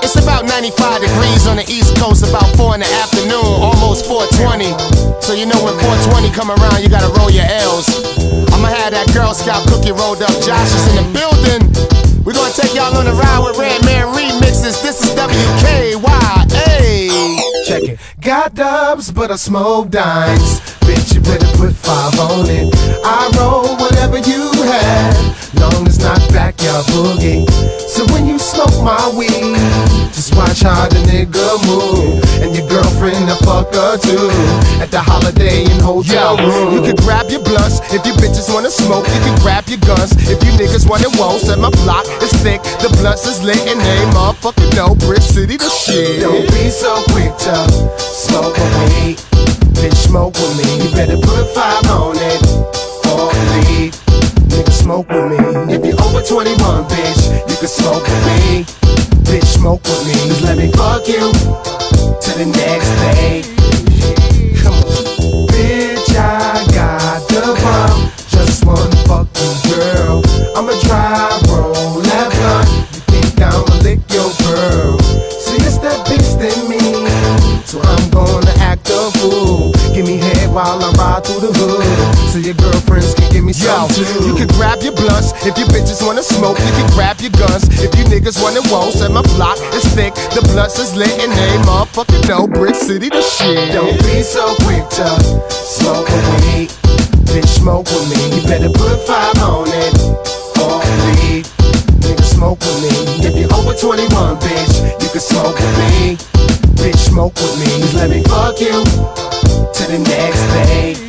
It's about 95 degrees on the East Coast, about 4 in the afternoon, almost 4:20. So you know when 4:20 come around, you gotta roll your L's. I'ma have that Girl Scout cookie rolled up. Josh is in the building. We're gonna take y'all on a ride with Redman remixes. This is WKYA. Check it. Got dubs, but I smoke dimes. Bitch, you better put 5 on it. I roll whatever you have, long as not backyard boogie. So when you smoke my weed, just watch how the nigga move. And your girlfriend, the fucker too, at the Holiday Inn hotel room. You can grab your blunts if you bitches wanna smoke. You can grab your guns if you niggas wanna waltz. And my block is thick, the blunts is lit, and they motherfucking know Brick City the shit. Don't be so quick to smoke a weed. Bitch, smoke with me. You better put 5 on it or leave. Nigga, smoke with me. If you're over 21, bitch, you can smoke with me. Bitch, smoke with me. Just let me fuck you to the next day. Come on. Bitch, I got the bomb. Just one fucking girl. I'ma drive, roll that blunt. You think I'ma lick your pearl? See, it's that bitch in me, so I'm gonna act a fool. Give me head while I ride through the hood, so your girlfriends can give me some too. You can grab your blunts if you bitches wanna smoke. You can grab your guns if you niggas wanna waltz. And my block is thick, the blunts is lit, and they motherfucking know Brick City the shit. Don't be so quick to smoke a weed. Bitch, smoke with me. You better put 5 on it or leave. Nigga, smoke with me. If you're over 21, bitch, you can smoke with me. Bitch, smoke with me. Just let me fuck you to the next day.